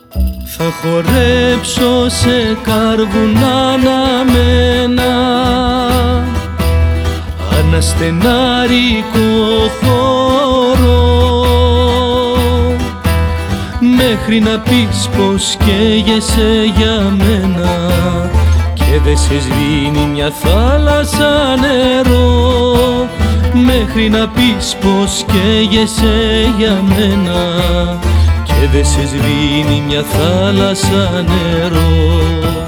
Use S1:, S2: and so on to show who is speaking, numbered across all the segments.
S1: Θα χορέψω σε κάρβουνα αναμένα, αναστενάρικο χώρο, μέχρι να πεις πως καίγεσαι για μένα και δε σε σβήνει μια θάλασσα νερό, μέχρι να πεις πως καίγεσαι για μένα και δε σε σβήνει μια θάλασσα νερό.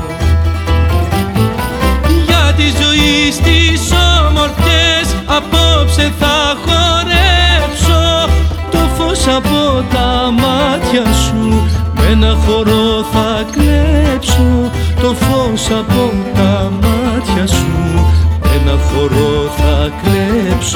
S1: Για τη ζωή στις όμορφιες απόψε θα χορέψω, το φως από τα μάτια σου με ένα χορό θα κλέψω, το φως από τα μάτια σου με ένα χορό θα κλέψω.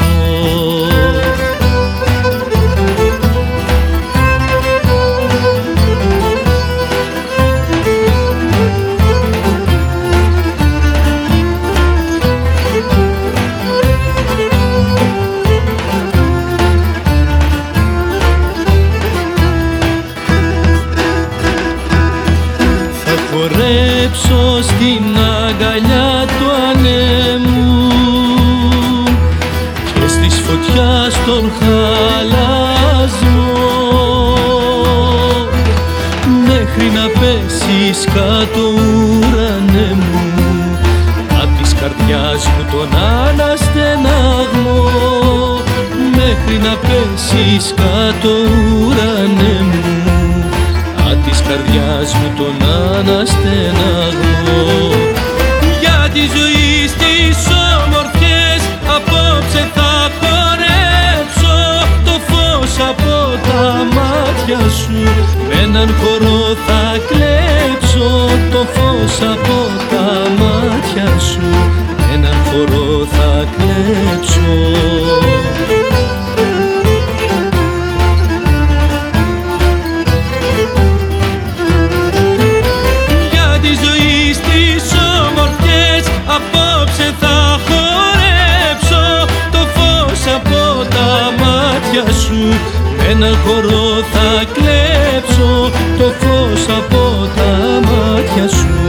S1: Χορέψω στην αγκαλιά του ανέμου και στις φωτιάς τον χαλασμό, μέχρι να πέσεις κάτω ουρανέ μου, απ' της καρδιάς μου τον αναστεναγμό, μέχρι να πέσεις κάτω ουρανέ μου, της καρδιάς μου τον αναστεναγμό. Για τη ζωή στις όμορφιες απόψε θα χορέψω, το φως από τα μάτια σου με έναν χορό θα κλέψω, το φως από τα μάτια σου με έναν χορό θα κλέψω. Απόψε θα χορέψω, το φως από τα μάτια σου με έναν χορό θα κλέψω, το φως από τα μάτια σου